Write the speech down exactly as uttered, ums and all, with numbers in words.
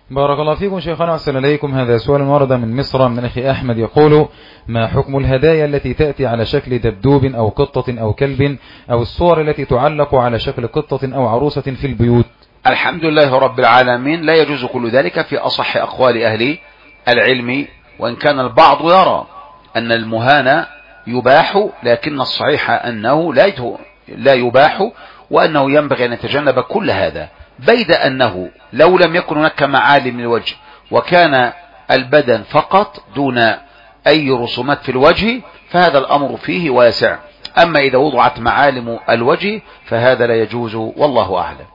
بارك الله فيكم شيخنا وأحسن إليكم. هذا سؤال ورد من مصر من أخي أحمد يقول: ما حكم الهدايا التي تأتي على شكل دبدوب أو قطة أو كلب، أو الصور التي تعلق على شكل قطة أو عروسة في البيوت؟ الحمد لله رب العالمين، لا يجوز كل ذلك في أصح أقوال أهل العلم، وإن كان البعض يرى أن المهانة يباح، لكن الصحيح أنه لا يباح، وأنه ينبغي أن يتجنب كل هذا، بيد أنه لو لم يكن هناك معالم الوجه وكان البدن فقط دون أي رسومات في الوجه فهذا الأمر فيه واسع. أما إذا وضعت معالم الوجه فهذا لا يجوز، والله أعلم.